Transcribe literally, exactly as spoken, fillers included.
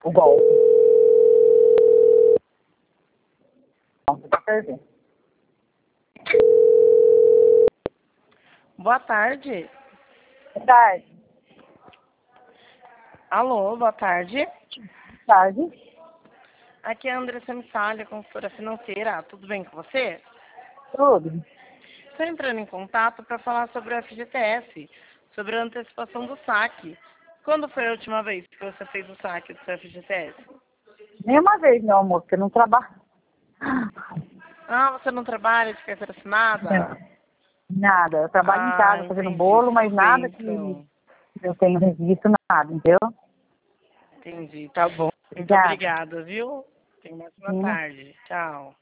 o golpe. Você tá perdendo. Boa tarde. Boa tarde. Alô, boa tarde. Boa tarde. Aqui é a Andressa Missali, consultora financeira. Tudo bem com você? Tudo. Estou entrando em contato para falar sobre o F G T S, sobre a antecipação do saque. Quando foi a última vez que você fez o saque do seu F G T S? Nenhuma vez, meu amor, porque eu não trabalho. Ah, você não trabalha de carteira assinada? Nada. Eu trabalho em Ah, casa fazendo entendi. bolo, mas Tudo bem, nada que então. eu tenho registro, nada, entendeu? Entendi, tá bom. Muito Obrigada. obrigada, viu? Tenha uma ótima Sim. tarde. Tchau.